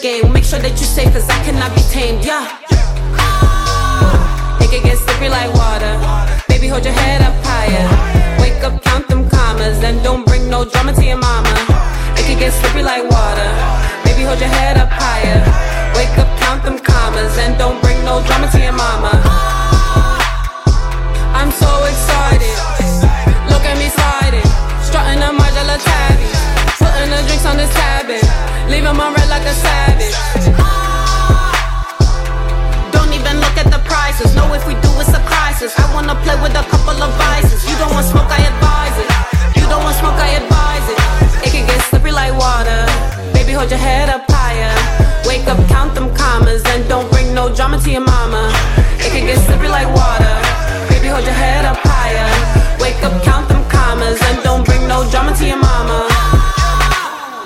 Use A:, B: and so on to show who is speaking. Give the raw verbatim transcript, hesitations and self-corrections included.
A: game. We'll make sure that you safe, cause I cannot be tamed, yeah. It can get slippery like water. Baby, hold your head up higher. Wake up, count them commas, and don't bring no drama to your mama.